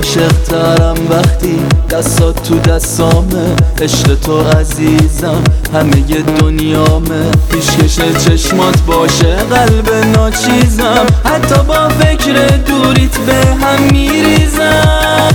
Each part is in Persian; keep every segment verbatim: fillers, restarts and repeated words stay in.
عاشق ترم وقتی دستات تو دستامه. عشق تو عزیزم همه ی دنیامه. پیشکش چشمات باشه قلب ناچیزم، حتی با فکر دوریت به هم میریزم.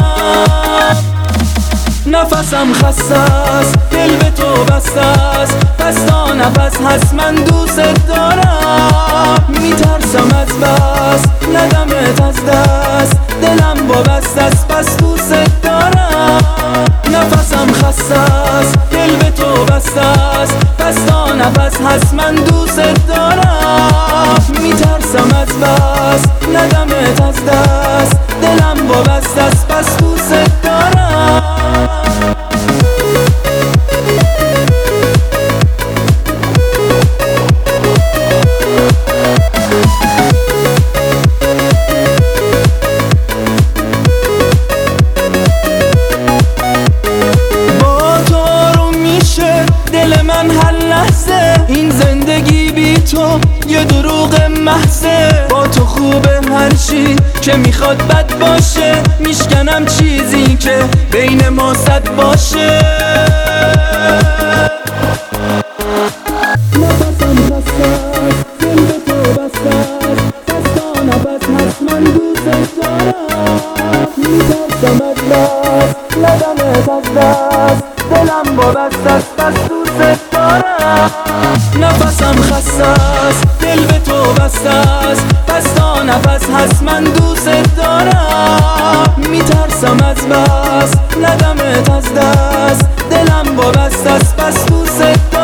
نفسم خسته است، دل به تو بسته است، پس تا نفس هست من دوست دارم. میترسم از بس ندمت از دست، دلم وابسته است پس دوست دارم. نفسم خسته است، دل به تو بسته است، پس تا نفس هست من دوست دارم. میترسم از بس ندمت از دست، دلم وابسته است پس دوست دارم. دل من هر لحظه این زندگی بی تو یه دروغ محضه. با تو خوبه هر چی که میخواد بد باشه، میشکنم چیزی که بین ما صد باشه. نفسم خسته است، دل به تو بسته است، پس تا نفس هست من دوست دارم. میترسم از بس ندمت از دست، دلم وابسته است پس دوست دارم. نفسم خسته است، دل به تو بسته است، پس تا نفس هست من دوست دارم. میترسم از بس ندمت از دست، دلم وابسته است پس دوست دارم.